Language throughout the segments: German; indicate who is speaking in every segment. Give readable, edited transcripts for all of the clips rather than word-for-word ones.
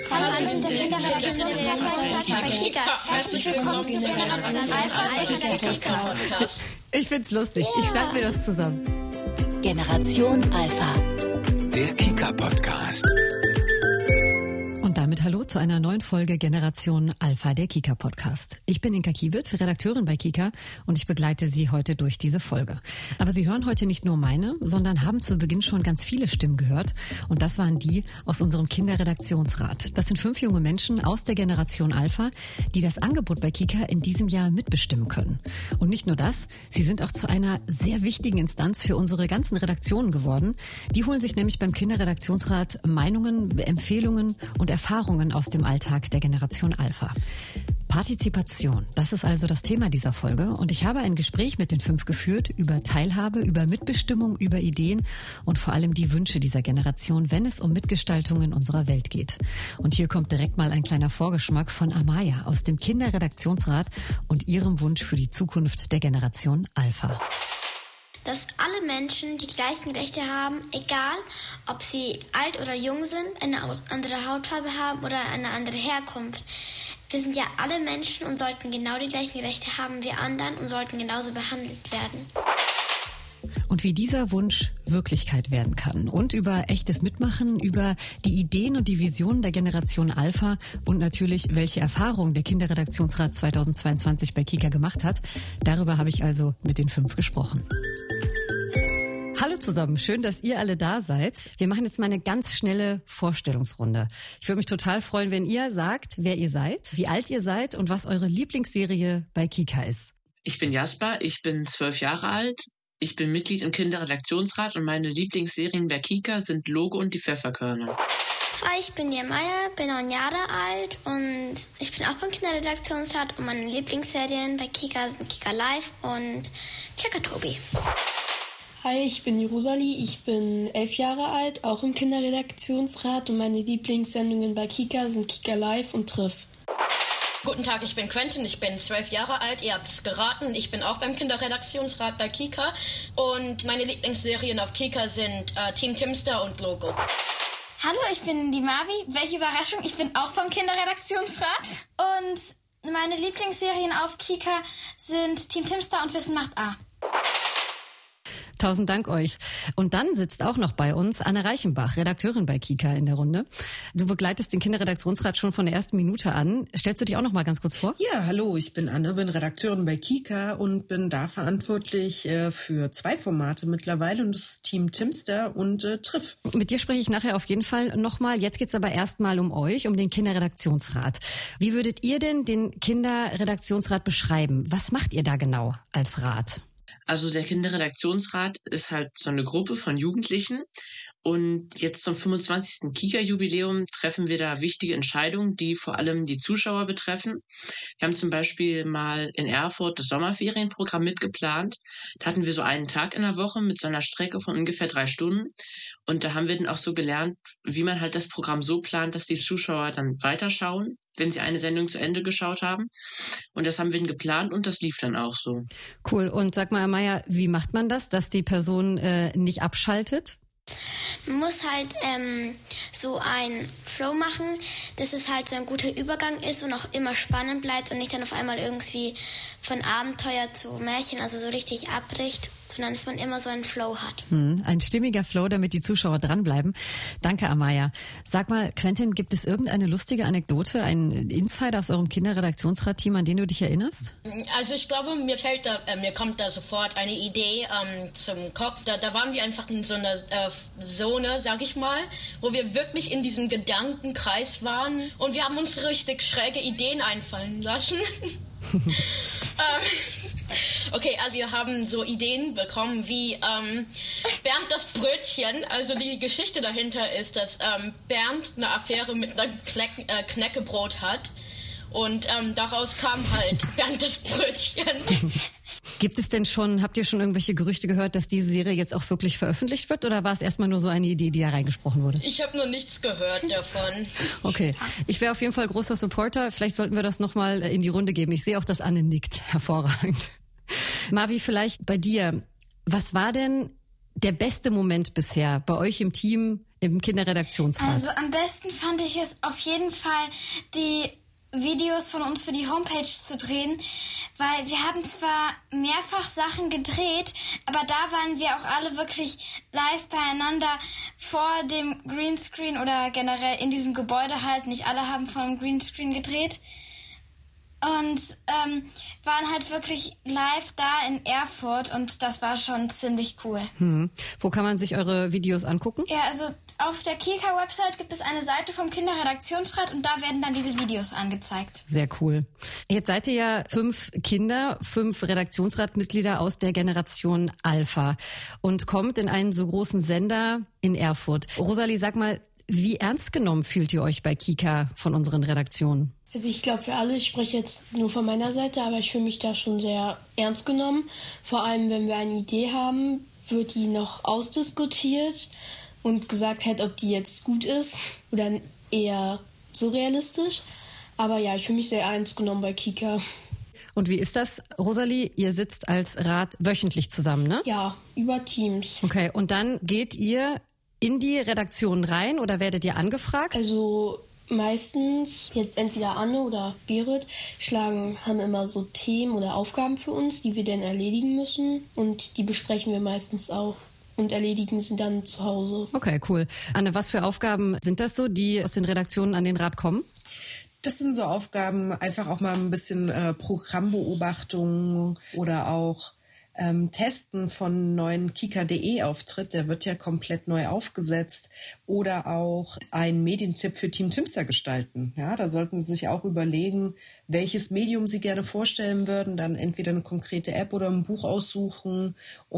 Speaker 1: Hallo, wir sind der Kinderredaktionsrat bei Kika. Herzlich willkommen zu Generation Alpha, der Kika-Podcast.
Speaker 2: Ich find's lustig. Ich schneide mir das zusammen.
Speaker 3: Generation Alpha.
Speaker 4: Der Kika-Podcast.
Speaker 2: Und damit hallo zu einer neuen Folge Generation Alpha, der Kika-Podcast. Ich bin Inka Kiewit, Redakteurin bei Kika, und ich begleite Sie heute durch diese Folge. Aber Sie hören heute nicht nur meine, sondern haben zu Beginn schon ganz viele Stimmen gehört. Und das waren die aus unserem Kinderredaktionsrat. Das sind 5 junge Menschen aus der Generation Alpha, die das Angebot bei Kika in diesem Jahr mitbestimmen können. Und nicht nur das, sie sind auch zu einer sehr wichtigen Instanz für unsere ganzen Redaktionen geworden. Die holen sich nämlich beim Kinderredaktionsrat Meinungen, Empfehlungen und Erfahrungen aus dem Alltag der Generation Alpha. Partizipation, das ist also das Thema dieser Folge. Und ich habe ein Gespräch mit den 5 geführt über Teilhabe, über Mitbestimmung, über Ideen und vor allem die Wünsche dieser Generation, wenn es um Mitgestaltung in unserer Welt geht. Und hier kommt direkt mal ein kleiner Vorgeschmack von Amaya aus dem Kinderredaktionsrat und ihrem Wunsch für die Zukunft der Generation Alpha.
Speaker 1: Dass alle Menschen die gleichen Rechte haben, egal ob sie alt oder jung sind, eine andere Hautfarbe haben oder eine andere Herkunft. Wir sind ja alle Menschen und sollten genau die gleichen Rechte haben wie anderen und sollten genauso behandelt werden.
Speaker 2: Und wie dieser Wunsch Wirklichkeit werden kann. Und über echtes Mitmachen, über die Ideen und die Visionen der Generation Alpha und natürlich, welche Erfahrungen der Kinderredaktionsrat 2022 bei Kika gemacht hat. Darüber habe ich also mit den 5 gesprochen. Hallo zusammen, schön, dass ihr alle da seid. Wir machen jetzt mal eine ganz schnelle Vorstellungsrunde. Ich würde mich total freuen, wenn ihr sagt, wer ihr seid, wie alt ihr seid und was eure Lieblingsserie bei Kika ist.
Speaker 5: Ich bin Jasper, ich bin 12 Jahre alt. Ich bin Mitglied im Kinderredaktionsrat und meine Lieblingsserien bei Kika sind Logo und die Pfefferkörner.
Speaker 1: Hi, ich bin Jermaja, bin 9 Jahre alt und ich bin auch beim Kinderredaktionsrat und meine Lieblingsserien bei Kika sind Kika Live und Checker Tobi.
Speaker 6: Hi, ich bin Jerusali, ich bin 11 Jahre alt, auch im Kinderredaktionsrat und meine Lieblingssendungen bei Kika sind Kika Live und Triff.
Speaker 7: Guten Tag, ich bin Quentin, ich bin 12 Jahre alt, ihr habt es geraten, ich bin auch beim Kinderredaktionsrat bei Kika und meine Lieblingsserien auf Kika sind Team Timster und Logo.
Speaker 8: Hallo, ich bin die Mavi, welche Überraschung, ich bin auch vom Kinderredaktionsrat und meine Lieblingsserien auf Kika sind Team Timster und Wissen macht A.
Speaker 2: 1000 Dank euch. Und dann sitzt auch noch bei uns Anne Reichenbach, Redakteurin bei Kika in der Runde. Du begleitest den Kinderredaktionsrat schon von der ersten Minute an. Stellst du dich auch noch mal ganz kurz vor?
Speaker 9: Ja, hallo, ich bin Anne, bin Redakteurin bei Kika und bin da verantwortlich für 2 Formate mittlerweile und das Team Timster und Triff.
Speaker 2: Mit dir spreche ich nachher auf jeden Fall noch mal. Jetzt geht's aber erstmal um euch, um den Kinderredaktionsrat. Wie würdet ihr denn den Kinderredaktionsrat beschreiben? Was macht ihr da genau als Rat?
Speaker 5: Also der Kinderredaktionsrat ist halt so eine Gruppe von Jugendlichen und jetzt zum 25. Kika-Jubiläum treffen wir da wichtige Entscheidungen, die vor allem die Zuschauer betreffen. Wir haben zum Beispiel mal in Erfurt das Sommerferienprogramm mitgeplant. Da hatten wir so einen Tag in der Woche mit so einer Strecke von ungefähr 3 Stunden und da haben wir dann auch so gelernt, wie man halt das Programm so plant, dass die Zuschauer dann weiterschauen, wenn sie eine Sendung zu Ende geschaut haben. Und das haben wir dann geplant und das lief dann auch so.
Speaker 2: Cool. Und sag mal, Amaya, wie macht man das, dass die Person nicht abschaltet?
Speaker 1: Man muss halt so einen Flow machen, dass es halt so ein guter Übergang ist und auch immer spannend bleibt und nicht dann auf einmal irgendwie von Abenteuer zu Märchen, also so richtig abbricht, sondern dass man immer so einen Flow hat.
Speaker 2: Ein stimmiger Flow, damit die Zuschauer dranbleiben. Danke, Amaya. Sag mal, Quentin, gibt es irgendeine lustige Anekdote, einen Insider aus eurem Kinderredaktionsrat-Team, an den du dich erinnerst?
Speaker 7: Also ich glaube, mir kommt da sofort eine Idee zum Kopf. Da waren wir einfach in so einer Zone, sag ich mal, wo wir wirklich in diesem Gedankenkreis waren und wir haben uns richtig schräge Ideen einfallen lassen. Okay, also wir haben so Ideen bekommen wie Bernd das Brötchen. Also die Geschichte dahinter ist, dass Bernd eine Affäre mit einer Knäckebrot hat und daraus kam halt Bernd das Brötchen.
Speaker 2: Gibt es denn schon, habt ihr schon irgendwelche Gerüchte gehört, dass diese Serie jetzt auch wirklich veröffentlicht wird oder war es erstmal nur so eine Idee, die da reingesprochen wurde?
Speaker 7: Ich habe noch nichts gehört davon.
Speaker 2: Okay, ich wäre auf jeden Fall großer Supporter. Vielleicht sollten wir das nochmal in die Runde geben. Ich sehe auch, dass Anne nickt. Hervorragend. Mavi, vielleicht bei dir. Was war denn der beste Moment bisher bei euch im Team, im Kinderredaktionsrat?
Speaker 8: Also am besten fand ich es auf jeden Fall, die Videos von uns für die Homepage zu drehen, weil wir haben zwar mehrfach Sachen gedreht, aber da waren wir auch alle wirklich live beieinander vor dem Greenscreen oder generell in diesem Gebäude halt. Nicht alle haben vor dem Greenscreen gedreht und waren halt wirklich live da in Erfurt und das war schon ziemlich cool.
Speaker 2: Wo kann man sich eure Videos angucken?
Speaker 8: Ja, also auf der Kika-Website gibt es eine Seite vom Kinderredaktionsrat und da werden dann diese Videos angezeigt.
Speaker 2: Sehr cool. Jetzt seid ihr ja 5 Kinder, 5 Redaktionsratmitglieder aus der Generation Alpha und kommt in einen so großen Sender in Erfurt. Rosalie, sag mal, wie ernst genommen fühlt ihr euch bei Kika von unseren Redaktionen?
Speaker 6: Also ich glaube, wir alle, ich spreche jetzt nur von meiner Seite, aber ich fühle mich da schon sehr ernst genommen. Vor allem, wenn wir eine Idee haben, wird die noch ausdiskutiert und gesagt halt, ob die jetzt gut ist oder eher so realistisch. Aber ja, ich fühle mich sehr ernst genommen bei Kika.
Speaker 2: Und wie ist das, Rosalie? Ihr sitzt als Rat wöchentlich zusammen, ne?
Speaker 6: Ja, über Teams.
Speaker 2: Okay, und dann geht ihr in die Redaktion rein oder werdet ihr angefragt?
Speaker 6: Also meistens jetzt entweder Anne oder Berit haben immer so Themen oder Aufgaben für uns, die wir dann erledigen müssen. Und die besprechen wir meistens auch und erledigen sie dann zu Hause.
Speaker 2: Okay, cool. Anne, was für Aufgaben sind das so, die aus den Redaktionen an den Rat kommen?
Speaker 9: Das sind so Aufgaben, einfach auch mal ein bisschen Programmbeobachtung oder auch Testen von neuen Kika.de-Auftritt. Der wird ja komplett neu aufgesetzt. Oder auch einen Medientipp für Team Timster gestalten. Ja, da sollten Sie sich auch überlegen, welches Medium Sie gerne vorstellen würden. Dann entweder eine konkrete App oder ein Buch aussuchen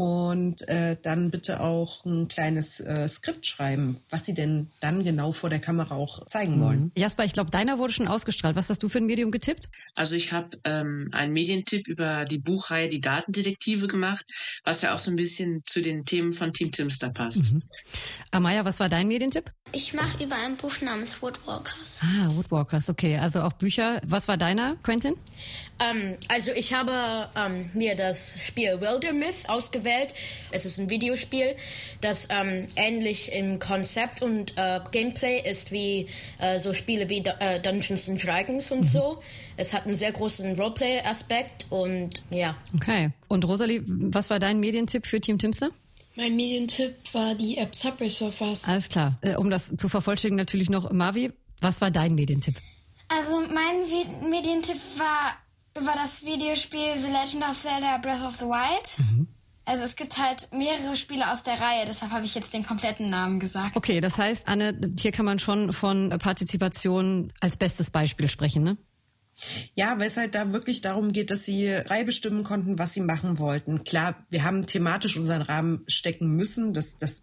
Speaker 9: und dann bitte auch ein kleines Skript schreiben, was Sie denn dann genau vor der Kamera auch zeigen wollen.
Speaker 2: Jasper, ich glaube, deiner wurde schon ausgestrahlt. Was hast du für ein Medium getippt?
Speaker 5: Also ich habe einen Medientipp über die Buchreihe Die Datendetektive gemacht, was ja auch so ein bisschen zu den Themen von Team Timster passt.
Speaker 2: Amaya, was war dein Medientipp?
Speaker 1: Ich mache über ein Buch namens Woodwalkers.
Speaker 2: Ah, Woodwalkers, okay. Also auch Bücher. Was war deiner, Quentin?
Speaker 7: Also ich habe mir das Spiel Wildermyth ausgewählt. Es ist ein Videospiel, das ähnlich im Konzept und Gameplay ist wie so Spiele wie Dungeons and Dragons und so. Es hat einen sehr großen Roleplay-Aspekt und ja.
Speaker 2: Okay. Und Rosalie, was war dein Medientipp für Team Timster?
Speaker 6: Mein Medientipp war die App Subway Surfers.
Speaker 2: Alles klar. Um das zu vervollständigen natürlich noch, Marvi, was war dein Medientipp?
Speaker 8: Also mein Medientipp war über das Videospiel The Legend of Zelda Breath of the Wild. Also es gibt halt mehrere Spiele aus der Reihe, deshalb habe ich jetzt den kompletten Namen gesagt.
Speaker 2: Okay, das heißt, Anne, hier kann man schon von Partizipation als bestes Beispiel sprechen, ne?
Speaker 9: Ja, weil es halt da wirklich darum geht, dass sie frei bestimmen konnten, was sie machen wollten. Klar, wir haben thematisch unseren Rahmen stecken müssen.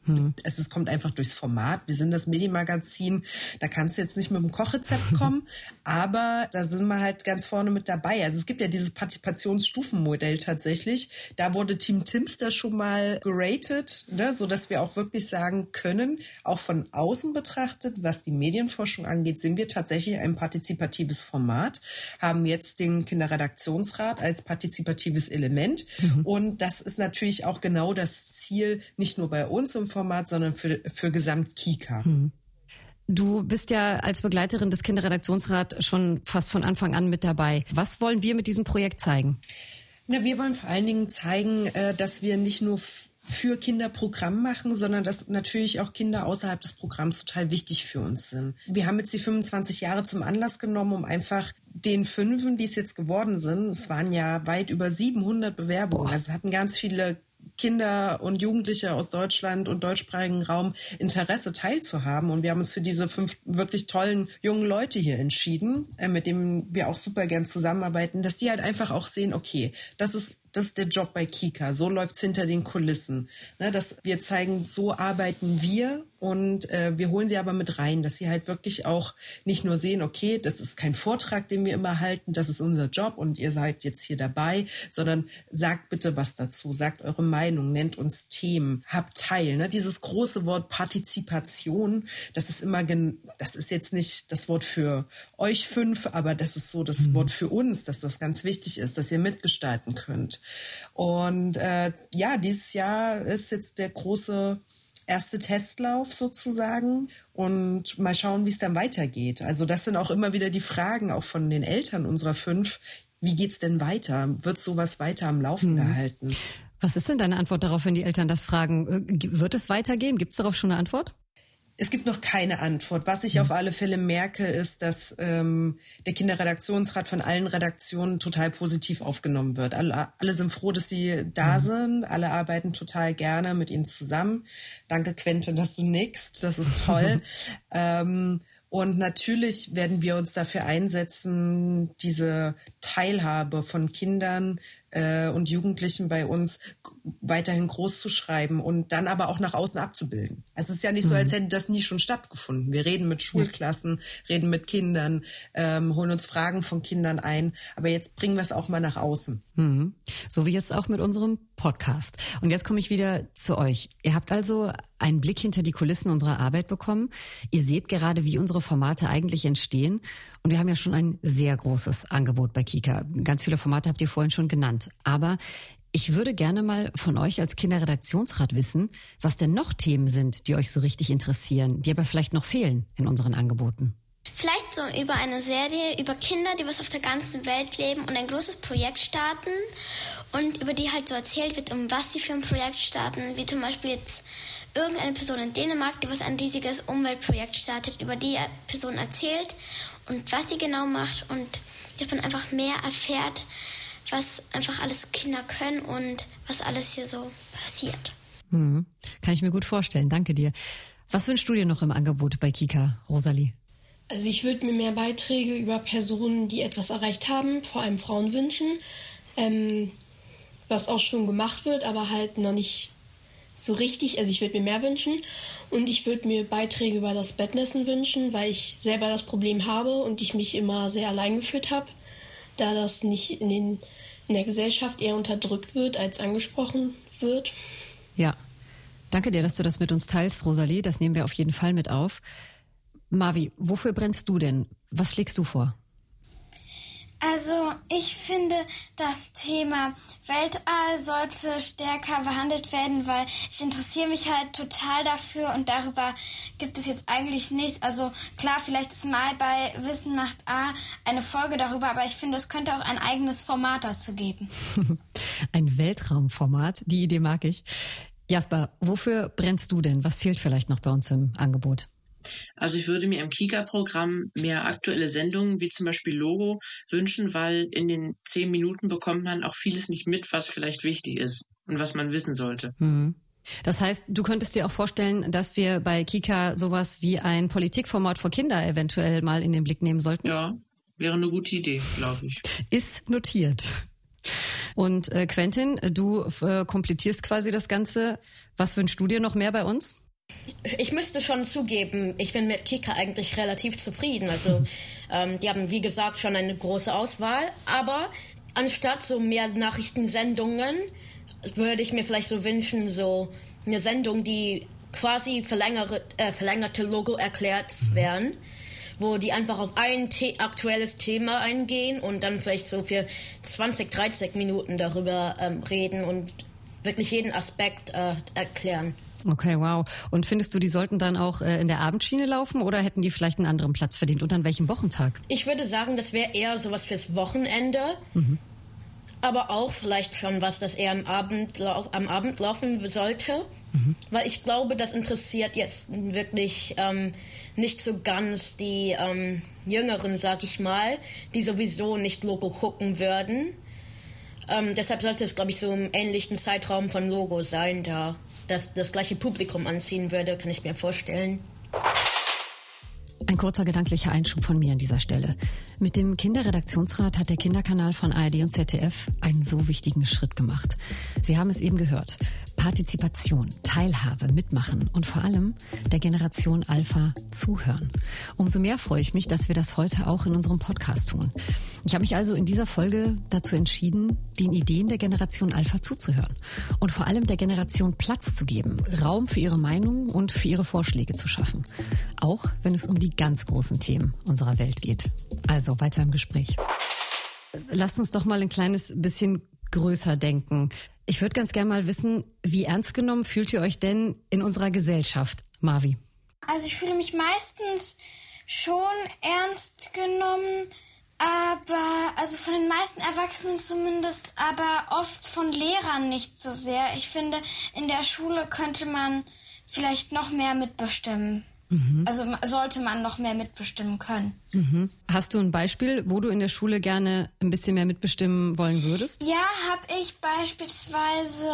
Speaker 9: Es kommt einfach durchs Format. Wir sind das Medienmagazin. Da kannst du jetzt nicht mit dem Kochrezept kommen. Aber da sind wir halt ganz vorne mit dabei. Also es gibt ja dieses Partizipationsstufenmodell tatsächlich. Da wurde Team Timster schon mal geratet, ne, sodass wir auch wirklich sagen können, auch von außen betrachtet, was die Medienforschung angeht, sind wir tatsächlich ein partizipatives Format. Haben jetzt den Kinderredaktionsrat als partizipatives Element. Und das ist natürlich auch genau das Ziel, nicht nur bei uns im Format, sondern für Gesamt-Kika.
Speaker 2: Du bist ja als Begleiterin des Kinderredaktionsrats schon fast von Anfang an mit dabei. Was wollen wir mit diesem Projekt zeigen?
Speaker 9: Na, wir wollen vor allen Dingen zeigen, dass wir nicht nur für Kinder Programm machen, sondern dass natürlich auch Kinder außerhalb des Programms total wichtig für uns sind. Wir haben jetzt die 25 Jahre zum Anlass genommen, um einfach den 5, die es jetzt geworden sind, es waren ja weit über 700 Bewerbungen, also es hatten ganz viele Kinder und Jugendliche aus Deutschland und deutschsprachigen Raum Interesse teilzuhaben. Und wir haben uns für diese 5 wirklich tollen jungen Leute hier entschieden, mit denen wir auch super gern zusammenarbeiten, dass die halt einfach auch sehen, okay, das ist der Job bei Kika, so läuft's hinter den Kulissen. Ne, dass wir zeigen, so arbeiten wir und wir holen sie aber mit rein, dass sie halt wirklich auch nicht nur sehen, okay, das ist kein Vortrag, den wir immer halten, das ist unser Job und ihr seid jetzt hier dabei, sondern sagt bitte was dazu, sagt eure Meinung, nennt uns Themen, habt teil. Ne? Dieses große Wort Partizipation, das ist jetzt nicht das Wort für euch 5, aber das ist so das Wort für uns, dass das ganz wichtig ist, dass ihr mitgestalten könnt. sind. Und dieses Jahr ist jetzt der große erste Testlauf sozusagen und mal schauen, wie es dann weitergeht. Also das sind auch immer wieder die Fragen auch von den Eltern unserer 5. Wie geht's denn weiter? Wird sowas weiter am Laufen gehalten?
Speaker 2: Was ist denn deine Antwort darauf, wenn die Eltern das fragen? Wird es weitergehen? Gibt es darauf schon eine Antwort?
Speaker 9: Es gibt noch keine Antwort. Was ich auf alle Fälle merke, ist, dass der Kinderredaktionsrat von allen Redaktionen total positiv aufgenommen wird. Alle sind froh, dass sie da sind. Alle arbeiten total gerne mit ihnen zusammen. Danke, Quentin, dass du nickst. Das ist toll. Und natürlich werden wir uns dafür einsetzen, diese Teilhabe von Kindern und Jugendlichen bei uns weiterhin groß zu schreiben und dann aber auch nach außen abzubilden. Also es ist ja nicht so, als hätte das nie schon stattgefunden. Wir reden mit Schulklassen, reden mit Kindern, holen uns Fragen von Kindern ein, aber jetzt bringen wir es auch mal nach außen.
Speaker 2: So wie jetzt auch mit unserem Podcast. Und jetzt komme ich wieder zu euch. Ihr habt also einen Blick hinter die Kulissen unserer Arbeit bekommen. Ihr seht gerade, wie unsere Formate eigentlich entstehen. Und wir haben ja schon ein sehr großes Angebot bei Kika. Ganz viele Formate habt ihr vorhin schon genannt. Aber ich würde gerne mal von euch als Kinderredaktionsrat wissen, was denn noch Themen sind, die euch so richtig interessieren, die aber vielleicht noch fehlen in unseren Angeboten.
Speaker 1: Vielleicht so über eine Serie über Kinder, die was auf der ganzen Welt leben und ein großes Projekt starten und über die halt so erzählt wird, um was sie für ein Projekt starten, wie zum Beispiel jetzt irgendeine Person in Dänemark, die was ein riesiges Umweltprojekt startet, über die Person erzählt und was sie genau macht und dass man einfach mehr erfährt, was einfach alles Kinder können und was alles hier so passiert.
Speaker 2: Kann ich mir gut vorstellen, danke dir. Was wünschst du dir noch im Angebot bei Kika, Rosalie?
Speaker 6: Also ich würde mir mehr Beiträge über Personen, die etwas erreicht haben, vor allem Frauen wünschen, was auch schon gemacht wird, aber halt noch nicht so richtig. Also ich würde mir mehr wünschen und ich würde mir Beiträge über das Bettnässen wünschen, weil ich selber das Problem habe und ich mich immer sehr allein gefühlt habe, da das nicht in der Gesellschaft eher unterdrückt wird, als angesprochen wird.
Speaker 2: Ja, danke dir, dass du das mit uns teilst, Rosalie. Das nehmen wir auf jeden Fall mit auf. Marvi, wofür brennst du denn? Was schlägst du vor?
Speaker 8: Also ich finde, das Thema Weltall sollte stärker behandelt werden, weil ich interessiere mich halt total dafür und darüber gibt es jetzt eigentlich nichts. Also klar, vielleicht ist mal bei Wissen macht A eine Folge darüber, aber ich finde, es könnte auch ein eigenes Format dazu geben.
Speaker 2: Ein Weltraumformat, die Idee mag ich. Jasper, wofür brennst du denn? Was fehlt vielleicht noch bei uns im Angebot?
Speaker 5: Also ich würde mir im Kika-Programm mehr aktuelle Sendungen, wie zum Beispiel Logo, wünschen, weil in den 10 Minuten bekommt man auch vieles nicht mit, was vielleicht wichtig ist und was man wissen sollte.
Speaker 2: Das heißt, du könntest dir auch vorstellen, dass wir bei Kika sowas wie ein Politikformat für Kinder eventuell mal in den Blick nehmen sollten?
Speaker 5: Ja, wäre eine gute Idee, glaube ich.
Speaker 2: Ist notiert. Und Quentin, du komplettierst quasi das Ganze. Was wünschst du dir noch mehr bei uns?
Speaker 7: Ich müsste schon zugeben, ich bin mit Kika eigentlich relativ zufrieden. Also die haben, wie gesagt, schon eine große Auswahl. Aber anstatt so mehr Nachrichtensendungen würde ich mir vielleicht so wünschen, so eine Sendung, die quasi verlängerte Logo erklärt werden, wo die einfach auf ein aktuelles Thema eingehen und dann vielleicht so für 20, 30 Minuten darüber reden und wirklich jeden Aspekt erklären.
Speaker 2: Okay, wow. Und findest du, die sollten dann auch in der Abendschiene laufen oder hätten die vielleicht einen anderen Platz verdient? Und an welchem Wochentag?
Speaker 7: Ich würde sagen, das wäre eher sowas fürs Wochenende. Aber auch vielleicht schon was, das eher am Abend laufen sollte. Weil ich glaube, das interessiert jetzt wirklich nicht so ganz die Jüngeren, sag ich mal, die sowieso nicht Logo gucken würden. Deshalb sollte es, glaube ich, so im ähnlichen Zeitraum von Logo sein, da das gleiche Publikum anziehen würde, kann ich mir vorstellen.
Speaker 2: Ein kurzer gedanklicher Einschub von mir an dieser Stelle. Mit dem Kinderredaktionsrat hat der Kinderkanal von ARD und ZDF einen so wichtigen Schritt gemacht. Sie haben es eben gehört. Partizipation, Teilhabe, Mitmachen und vor allem der Generation Alpha zuhören. Umso mehr freue ich mich, dass wir das heute auch in unserem Podcast tun. Ich habe mich also in dieser Folge dazu entschieden, den Ideen der Generation Alpha zuzuhören und vor allem der Generation Platz zu geben, Raum für ihre Meinung und für ihre Vorschläge zu schaffen. Auch wenn es um die ganz großen Themen unserer Welt geht. Also weiter im Gespräch. Lasst uns doch mal ein kleines bisschen größer denken. Ich würde ganz gerne mal wissen, wie ernst genommen fühlt ihr euch denn in unserer Gesellschaft? Marvi.
Speaker 8: Also ich fühle mich meistens schon ernst genommen, aber, also von den meisten Erwachsenen zumindest, aber oft von Lehrern nicht so sehr. Ich finde, in der Schule könnte man vielleicht noch mehr mitbestimmen. Also sollte man noch mehr mitbestimmen können.
Speaker 2: Hast du ein Beispiel, wo du in der Schule gerne ein bisschen mehr mitbestimmen wollen würdest?
Speaker 8: Ja, habe ich beispielsweise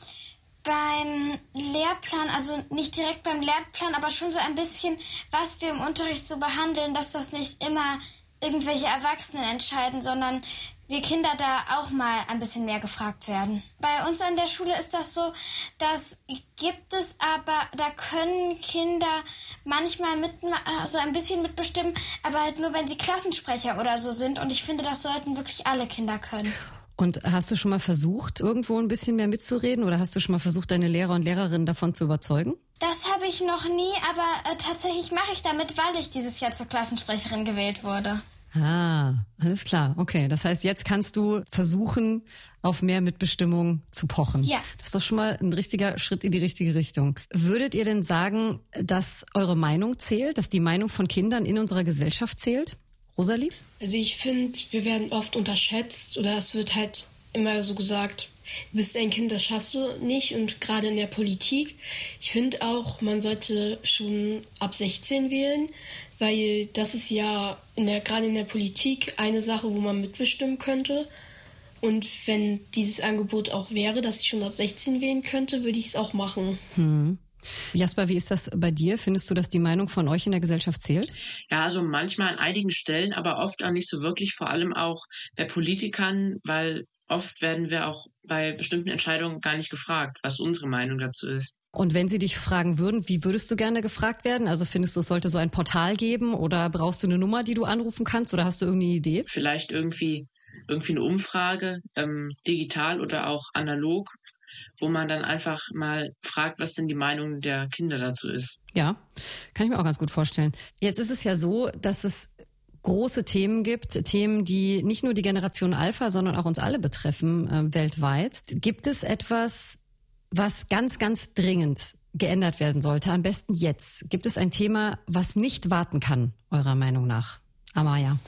Speaker 8: beim Lehrplan, also nicht direkt beim Lehrplan, aber schon so ein bisschen, was wir im Unterricht so behandeln, dass das nicht immer irgendwelche Erwachsenen entscheiden, sondern wir Kinder da auch mal ein bisschen mehr gefragt werden. Bei uns an der Schule ist das so, das gibt es, aber da können Kinder manchmal so ein bisschen mitbestimmen, aber halt nur, wenn sie Klassensprecher oder so sind. Und ich finde, das sollten wirklich alle Kinder können.
Speaker 2: Und hast du schon mal versucht, irgendwo ein bisschen mehr mitzureden, oder hast du schon mal versucht, deine Lehrer und Lehrerinnen davon zu überzeugen?
Speaker 8: Das habe ich noch nie, aber tatsächlich mache ich damit, weil ich dieses Jahr zur Klassensprecherin gewählt wurde.
Speaker 2: Ah, alles klar. Okay, das heißt, jetzt kannst du versuchen, auf mehr Mitbestimmung zu pochen.
Speaker 8: Ja.
Speaker 2: Das ist doch schon mal ein richtiger Schritt in die richtige Richtung. Würdet ihr denn sagen, dass eure Meinung zählt, dass die Meinung von Kindern in unserer Gesellschaft zählt? Rosalie?
Speaker 6: Also ich finde, wir werden oft unterschätzt oder es wird halt immer so gesagt, du bist ein Kind, das schaffst du nicht, und gerade in der Politik. Ich finde auch, man sollte schon ab 16 wählen, weil das ist ja gerade in der Politik eine Sache, wo man mitbestimmen könnte. Und wenn dieses Angebot auch wäre, dass ich schon ab 16 wählen könnte, würde ich es auch machen.
Speaker 2: Jasper, wie ist das bei dir? Findest du, dass die Meinung von euch in der Gesellschaft zählt?
Speaker 5: Ja, also manchmal an einigen Stellen, aber oft auch nicht so wirklich, vor allem auch bei Politikern, weil oft werden wir auch bei bestimmten Entscheidungen gar nicht gefragt, was unsere Meinung dazu ist.
Speaker 2: Und wenn sie dich fragen würden, wie würdest du gerne gefragt werden? Also findest du, es sollte so ein Portal geben, oder brauchst du eine Nummer, die du anrufen kannst, oder hast du irgendeine Idee?
Speaker 5: Vielleicht irgendwie eine Umfrage, digital oder auch analog, wo man dann einfach mal fragt, was denn die Meinung der Kinder dazu ist.
Speaker 2: Ja, kann ich mir auch ganz gut vorstellen. Jetzt ist es ja so, dass es große Themen gibt, Themen, die nicht nur die Generation Alpha, sondern auch uns alle betreffen, weltweit. Gibt es etwas, was ganz, ganz dringend geändert werden sollte, am besten jetzt? Gibt es ein Thema, was nicht warten kann, eurer Meinung nach? Amaya.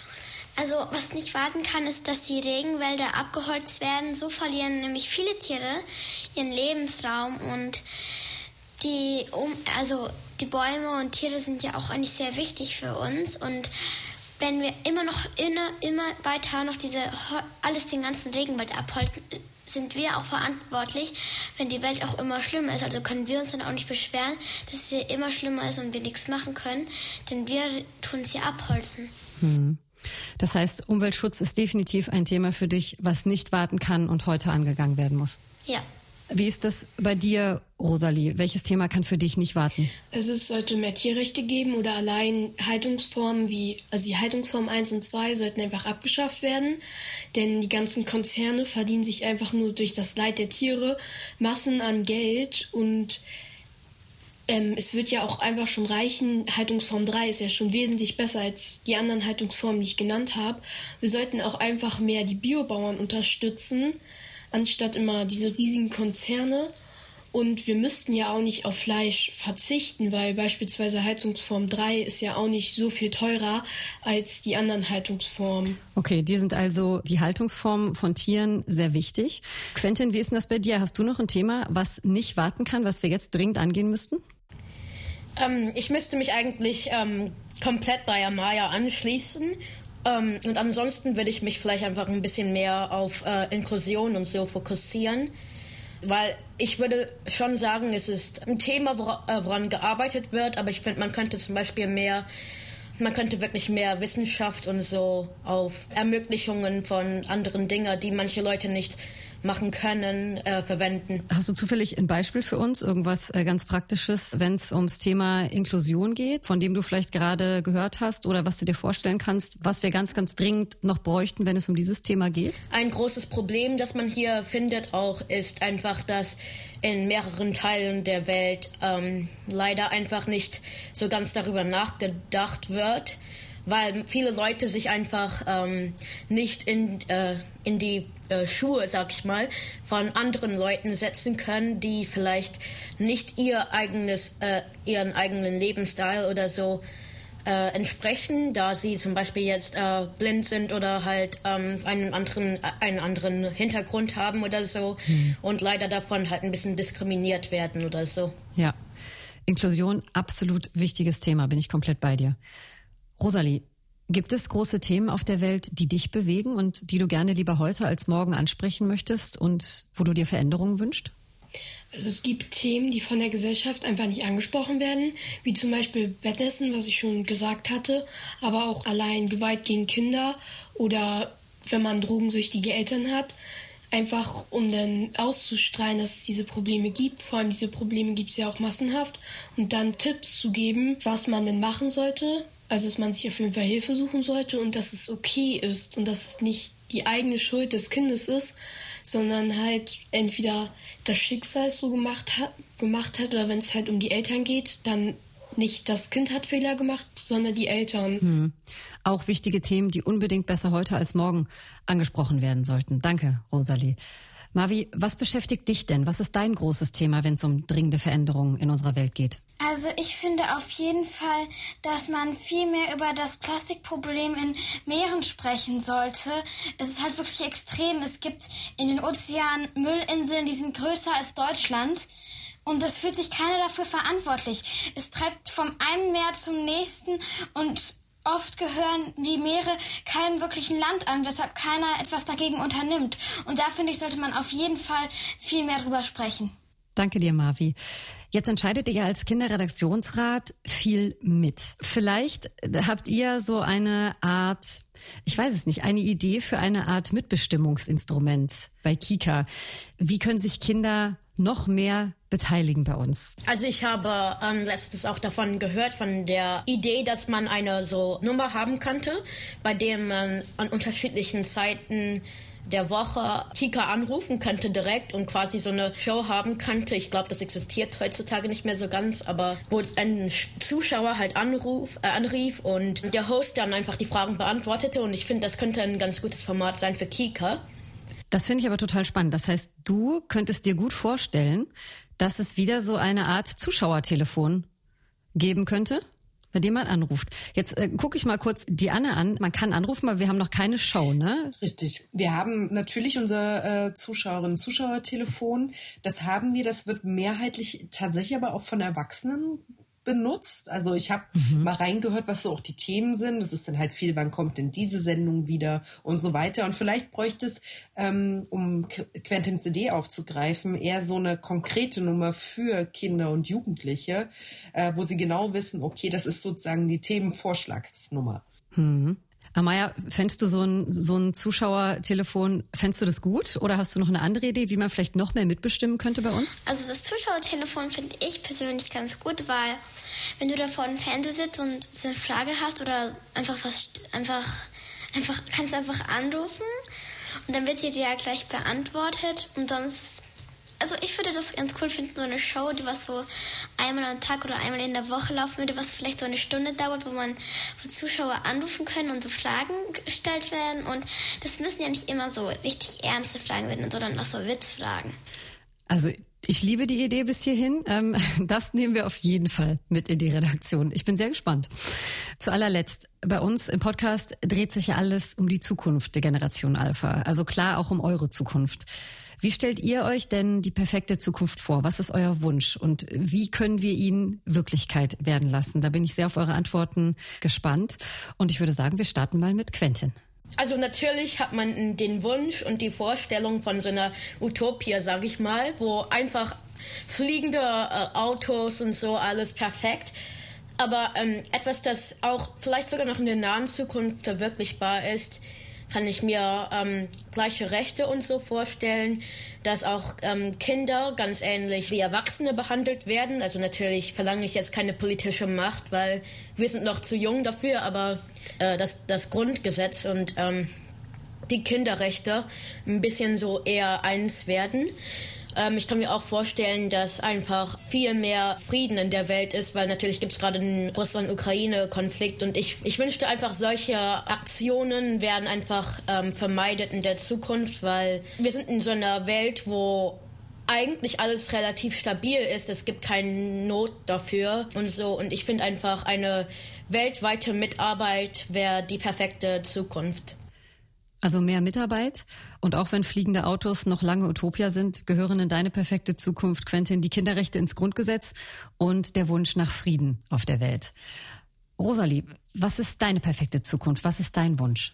Speaker 1: Also was nicht warten kann, ist, dass die Regenwälder abgeholzt werden. So verlieren nämlich viele Tiere ihren Lebensraum, und die Bäume und Tiere sind ja auch eigentlich sehr wichtig für uns. Und wenn wir immer weiter noch den ganzen Regenwald abholzen, sind wir auch verantwortlich, wenn die Welt auch immer schlimmer ist. Also können wir uns dann auch nicht beschweren, dass es hier immer schlimmer ist und wir nichts machen können, denn wir tun es hier abholzen.
Speaker 2: Das heißt, Umweltschutz ist definitiv ein Thema für dich, was nicht warten kann und heute angegangen werden muss.
Speaker 1: Ja.
Speaker 2: Wie ist das bei dir, Rosalie? Welches Thema kann für dich nicht warten?
Speaker 6: Also es sollte mehr Tierrechte geben oder allein Haltungsformen die Haltungsform 1 und 2 sollten einfach abgeschafft werden, denn die ganzen Konzerne verdienen sich einfach nur durch das Leid der Tiere Massen an Geld, und es wird ja auch einfach schon reichen. Haltungsform 3 ist ja schon wesentlich besser als die anderen Haltungsformen, die ich genannt habe. Wir sollten auch einfach mehr die Biobauern unterstützen, anstatt immer diese riesigen Konzerne. Und wir müssten ja auch nicht auf Fleisch verzichten, weil beispielsweise Haltungsform 3 ist ja auch nicht so viel teurer als die anderen Haltungsformen.
Speaker 2: Okay, dir sind also die Haltungsformen von Tieren sehr wichtig. Quentin, wie ist denn das bei dir? Hast du noch ein Thema, was nicht warten kann, was wir jetzt dringend angehen müssten?
Speaker 7: Ich müsste mich eigentlich komplett bei Amaya anschließen. Und ansonsten würde ich mich vielleicht einfach ein bisschen mehr auf Inklusion und so fokussieren. Weil ich würde schon sagen, es ist ein Thema, woran gearbeitet wird, aber ich finde, man könnte wirklich mehr Wissenschaft und so auf Ermöglichungen von anderen Dingen, die manche Leute nicht machen können, verwenden.
Speaker 2: Hast du zufällig ein Beispiel für uns, irgendwas ganz Praktisches, wenn es ums Thema Inklusion geht, von dem du vielleicht gerade gehört hast oder was du dir vorstellen kannst, was wir ganz, ganz dringend noch bräuchten, wenn es um dieses Thema geht?
Speaker 7: Ein großes Problem, das man hier findet auch, ist einfach, dass in mehreren Teilen der Welt leider einfach nicht so ganz darüber nachgedacht wird, weil viele Leute sich einfach nicht in die Schuhe, sag ich mal, von anderen Leuten setzen können, die vielleicht nicht ihren eigenen Lebensstil oder so entsprechen, da sie zum Beispiel jetzt blind sind oder halt einen anderen Hintergrund haben oder so und leider davon halt ein bisschen diskriminiert werden oder so.
Speaker 2: Ja, Inklusion, absolut wichtiges Thema, bin ich komplett bei dir. Rosalie, gibt es große Themen auf der Welt, die dich bewegen und die du gerne lieber heute als morgen ansprechen möchtest und wo du dir Veränderungen wünschst?
Speaker 6: Also es gibt Themen, die von der Gesellschaft einfach nicht angesprochen werden, wie zum Beispiel Bettnässen, was ich schon gesagt hatte, aber auch allein Gewalt gegen Kinder oder wenn man drogensüchtige Eltern hat, einfach um dann auszustrahlen, dass es diese Probleme gibt. Vor allem diese Probleme gibt es ja auch massenhaft und dann Tipps zu geben, was man denn machen sollte. Also, dass man sich auf jeden Fall Hilfe suchen sollte und dass es okay ist und dass es nicht die eigene Schuld des Kindes ist, sondern halt entweder das Schicksal es so gemacht hat oder wenn es halt um die Eltern geht, dann nicht das Kind hat Fehler gemacht, sondern die Eltern.
Speaker 2: Auch wichtige Themen, die unbedingt besser heute als morgen angesprochen werden sollten. Danke, Rosalie. Mavi, was beschäftigt dich denn? Was ist dein großes Thema, wenn es um dringende Veränderungen in unserer Welt geht?
Speaker 8: Also ich finde auf jeden Fall, dass man viel mehr über das Plastikproblem in Meeren sprechen sollte. Es ist halt wirklich extrem. Es gibt in den Ozeanen Müllinseln, die sind größer als Deutschland. Und es fühlt sich keiner dafür verantwortlich. Es treibt vom einen Meer zum nächsten und oft gehören die Meere keinem wirklichen Land an, weshalb keiner etwas dagegen unternimmt. Und da, finde ich, sollte man auf jeden Fall viel mehr drüber sprechen.
Speaker 2: Danke dir, Mavi. Jetzt entscheidet ihr als Kinderredaktionsrat viel mit. Vielleicht habt ihr so eine Art, ich weiß es nicht, eine Idee für eine Art Mitbestimmungsinstrument bei Kika. Wie können sich Kinder noch mehr beteiligen bei uns?
Speaker 7: Also ich habe letztens auch davon gehört, von der Idee, dass man eine so Nummer haben könnte, bei der man an unterschiedlichen Zeiten der Woche Kika anrufen könnte direkt und quasi so eine Show haben könnte. Ich glaube, das existiert heutzutage nicht mehr so ganz, aber wo ein Zuschauer halt anrief und der Host dann einfach die Fragen beantwortete und ich finde, das könnte ein ganz gutes Format sein für Kika.
Speaker 2: Das finde ich aber total spannend. Das heißt, du könntest dir gut vorstellen, dass es wieder so eine Art Zuschauertelefon geben könnte, bei dem man anruft. Jetzt gucke ich mal kurz die Anne an. Man kann anrufen, aber wir haben noch keine Show, ne?
Speaker 9: Richtig. Wir haben natürlich unser Zuschauerinnen- und Zuschauertelefon. Das haben wir. Das wird mehrheitlich tatsächlich aber auch von Erwachsenen benutzt. Also ich habe mal reingehört, was so auch die Themen sind. Das ist dann halt viel, wann kommt denn diese Sendung wieder und so weiter. Und vielleicht bräuchte es, um Quentins Idee aufzugreifen, eher so eine konkrete Nummer für Kinder und Jugendliche, wo sie genau wissen, okay, das ist sozusagen die Themenvorschlagsnummer.
Speaker 2: Amaya, fändest du so ein Zuschauertelefon, fändest du das gut? Oder hast du noch eine andere Idee, wie man vielleicht noch mehr mitbestimmen könnte bei uns?
Speaker 1: Also das Zuschauertelefon finde ich persönlich ganz gut, weil wenn du da vor dem Fernseher sitzt und so eine Frage hast oder einfach kannst du einfach anrufen und dann wird sie dir ja gleich beantwortet und sonst... Also ich würde das ganz cool finden, so eine Show, die was so einmal am Tag oder einmal in der Woche laufen würde, was vielleicht so eine Stunde dauert, wo Zuschauer anrufen können und so Fragen gestellt werden. Und das müssen ja nicht immer so richtig ernste Fragen sein, sondern auch so Witzfragen.
Speaker 2: Also ich liebe die Idee bis hierhin. Das nehmen wir auf jeden Fall mit in die Redaktion. Ich bin sehr gespannt. Zu allerletzt, bei uns im Podcast dreht sich ja alles um die Zukunft der Generation Alpha. Also klar auch um eure Zukunft. Wie stellt ihr euch denn die perfekte Zukunft vor? Was ist euer Wunsch und wie können wir ihn Wirklichkeit werden lassen? Da bin ich sehr auf eure Antworten gespannt und ich würde sagen, wir starten mal mit Quentin.
Speaker 7: Also natürlich hat man den Wunsch und die Vorstellung von so einer Utopie, sag ich mal, wo einfach fliegende Autos und so, alles perfekt. Aber etwas, das auch vielleicht sogar noch in der nahen Zukunft verwirklichbar ist, kann ich mir gleiche Rechte und so vorstellen, dass auch Kinder ganz ähnlich wie Erwachsene behandelt werden. Also natürlich verlange ich jetzt keine politische Macht, weil wir sind noch zu jung dafür, aber das Grundgesetz und die Kinderrechte ein bisschen so eher eins werden. Ich kann mir auch vorstellen, dass einfach viel mehr Frieden in der Welt ist, weil natürlich gibt es gerade einen Russland-Ukraine-Konflikt und ich wünschte einfach, solche Aktionen werden einfach vermeidet in der Zukunft, weil wir sind in so einer Welt, wo eigentlich alles relativ stabil ist. Es gibt keine Not dafür und so. Und ich finde einfach, eine weltweite Mitarbeit wäre die perfekte Zukunft.
Speaker 2: Also mehr Mitarbeit. Und auch wenn fliegende Autos noch lange Utopia sind, gehören in deine perfekte Zukunft, Quentin, die Kinderrechte ins Grundgesetz und der Wunsch nach Frieden auf der Welt. Rosalie, was ist deine perfekte Zukunft? Was ist dein Wunsch?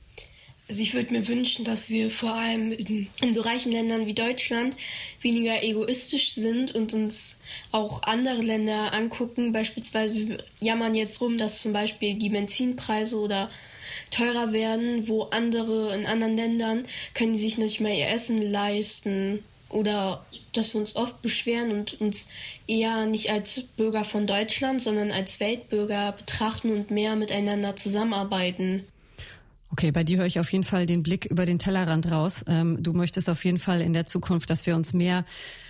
Speaker 6: Also ich würde mir wünschen, dass wir vor allem in so reichen Ländern wie Deutschland weniger egoistisch sind und uns auch andere Länder angucken. Beispielsweise wir jammern jetzt rum, dass zum Beispiel die Benzinpreise oder teurer werden, wo in anderen Ländern können die sich nicht mehr ihr Essen leisten. Oder dass wir uns oft beschweren und uns eher nicht als Bürger von Deutschland, sondern als Weltbürger betrachten und mehr miteinander zusammenarbeiten.
Speaker 2: Okay, bei dir höre ich auf jeden Fall den Blick über den Tellerrand raus. Du möchtest auf jeden Fall in der Zukunft, dass wir uns mehr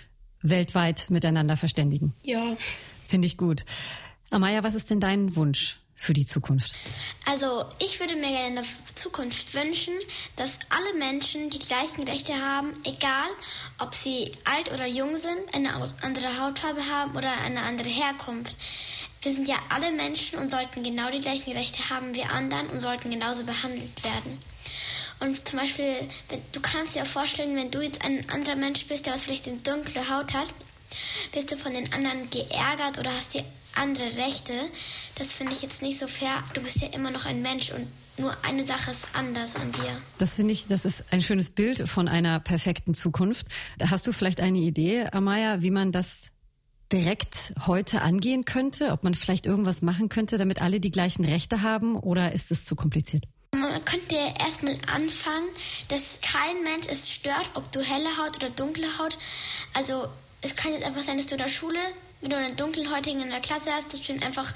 Speaker 2: weltweit miteinander verständigen.
Speaker 6: Ja.
Speaker 2: Finde ich gut. Amaya, was ist denn dein Wunsch für die Zukunft?
Speaker 1: Also ich würde mir gerne in der Zukunft wünschen, dass alle Menschen die gleichen Rechte haben, egal ob sie alt oder jung sind, eine andere Hautfarbe haben oder eine andere Herkunft. Wir sind ja alle Menschen und sollten genau die gleichen Rechte haben wie anderen und sollten genauso behandelt werden. Und zum Beispiel, du kannst dir vorstellen, wenn du jetzt ein anderer Mensch bist, der was vielleicht eine dunkle Haut hat, bist du von den anderen geärgert oder hast die andere Rechte. Das finde ich jetzt nicht so fair. Du bist ja immer noch ein Mensch und nur eine Sache ist anders an dir.
Speaker 2: Das finde ich, das ist ein schönes Bild von einer perfekten Zukunft. Hast du vielleicht eine Idee, Amaya, wie man das direkt heute angehen könnte? Ob man vielleicht irgendwas machen könnte, damit alle die gleichen Rechte haben, oder ist es zu kompliziert?
Speaker 1: Man könnte ja erstmal anfangen, dass kein Mensch es stört, ob du helle Haut oder dunkle Haut. Also es kann jetzt einfach sein, dass du in der Schule, wenn du einen dunkelhäutigen in der Klasse hast, dass du ihn einfach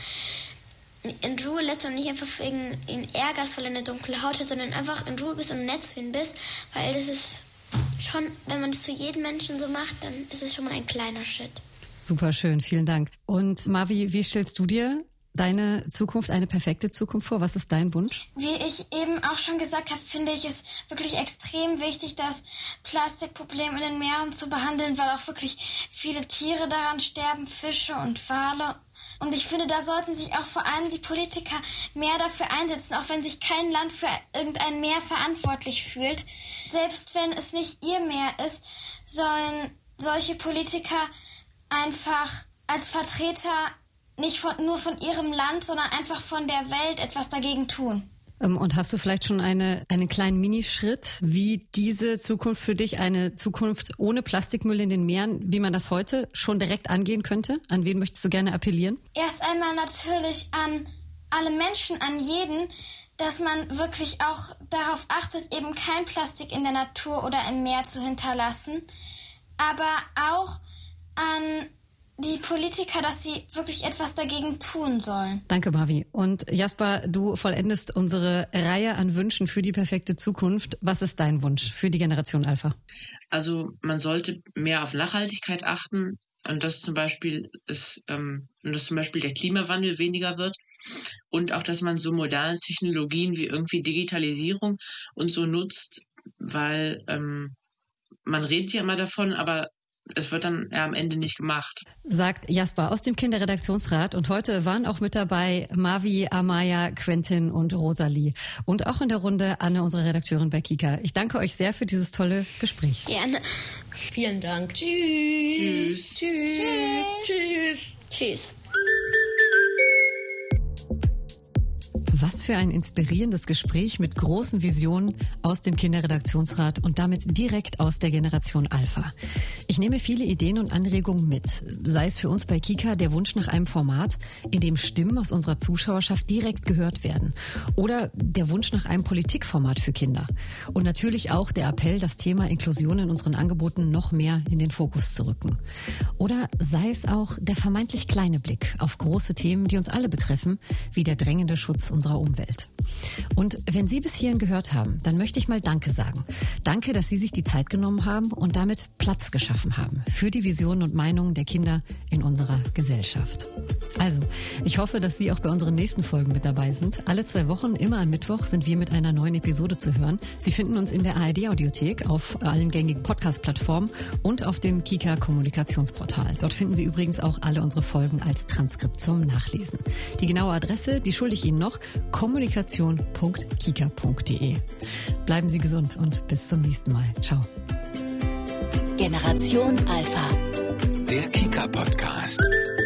Speaker 1: in Ruhe lässt und nicht einfach wegen ihn ärgerst, weil er eine dunkle Haut hat, sondern einfach in Ruhe bist und nett zu ihm bist, weil das ist schon, wenn man das zu jedem Menschen so macht, dann ist es schon mal ein kleiner Schritt.
Speaker 2: Super schön, vielen Dank. Und Mavi, wie stellst du dir deine Zukunft, eine perfekte Zukunft vor? Was ist dein Wunsch?
Speaker 8: Wie ich eben auch schon gesagt habe, finde ich es wirklich extrem wichtig, das Plastikproblem in den Meeren zu behandeln, weil auch wirklich viele Tiere daran sterben, Fische und Wale. Und ich finde, da sollten sich auch vor allem die Politiker mehr dafür einsetzen, auch wenn sich kein Land für irgendein Meer verantwortlich fühlt. Selbst wenn es nicht ihr Meer ist, sollen solche Politiker einfach als Vertreter nicht nur von ihrem Land, sondern einfach von der Welt etwas dagegen tun.
Speaker 2: Und hast du vielleicht schon einen kleinen Minischritt, wie diese Zukunft für dich, eine Zukunft ohne Plastikmüll in den Meeren, wie man das heute schon direkt angehen könnte? An wen möchtest du gerne appellieren?
Speaker 8: Erst einmal natürlich an alle Menschen, an jeden, dass man wirklich auch darauf achtet, eben kein Plastik in der Natur oder im Meer zu hinterlassen, aber auch an die Politiker, dass sie wirklich etwas dagegen tun sollen.
Speaker 2: Danke, Mavi. Und Jasper, du vollendest unsere Reihe an Wünschen für die perfekte Zukunft. Was ist dein Wunsch für die Generation Alpha?
Speaker 5: Also man sollte mehr auf Nachhaltigkeit achten und dass zum Beispiel der Klimawandel weniger wird und auch, dass man so moderne Technologien wie irgendwie Digitalisierung und so nutzt, weil man redet ja immer davon, aber es wird dann am Ende nicht gemacht.
Speaker 2: Sagt Jasper aus dem Kinderredaktionsrat. Und heute waren auch mit dabei Mavi, Amaya, Quentin und Rosalie. Und auch in der Runde Anne, unsere Redakteurin bei Kika. Ich danke euch sehr für dieses tolle Gespräch.
Speaker 1: Gerne.
Speaker 7: Vielen Dank.
Speaker 1: Tschüss.
Speaker 7: Tschüss.
Speaker 1: Tschüss. Tschüss.
Speaker 2: Was für ein inspirierendes Gespräch mit großen Visionen aus dem Kinderredaktionsrat und damit direkt aus der Generation Alpha. Ich nehme viele Ideen und Anregungen mit, sei es für uns bei Kika der Wunsch nach einem Format, in dem Stimmen aus unserer Zuschauerschaft direkt gehört werden, oder der Wunsch nach einem Politikformat für Kinder. Und natürlich auch der Appell, das Thema Inklusion in unseren Angeboten noch mehr in den Fokus zu rücken. Oder sei es auch der vermeintlich kleine Blick auf große Themen, die uns alle betreffen, wie der drängende Schutz Schutz unserer Umwelt. Und wenn Sie bis hierhin gehört haben, dann möchte ich mal Danke sagen. Danke, dass Sie sich die Zeit genommen haben und damit Platz geschaffen haben für die Visionen und Meinungen der Kinder in unserer Gesellschaft. Also, ich hoffe, dass Sie auch bei unseren nächsten Folgen mit dabei sind. Alle 2 Wochen, immer am Mittwoch, sind wir mit einer neuen Episode zu hören. Sie finden uns in der ARD-Audiothek, auf allen gängigen Podcast-Plattformen und auf dem Kika-Kommunikationsportal. Dort finden Sie übrigens auch alle unsere Folgen als Transkript zum Nachlesen. Die genaue Adresse, die schulde ich Ihnen noch, kommunikation.kika.de. Bleiben Sie gesund und bis zum nächsten Mal. Ciao.
Speaker 3: Generation Alpha.
Speaker 4: Der Kika-Podcast.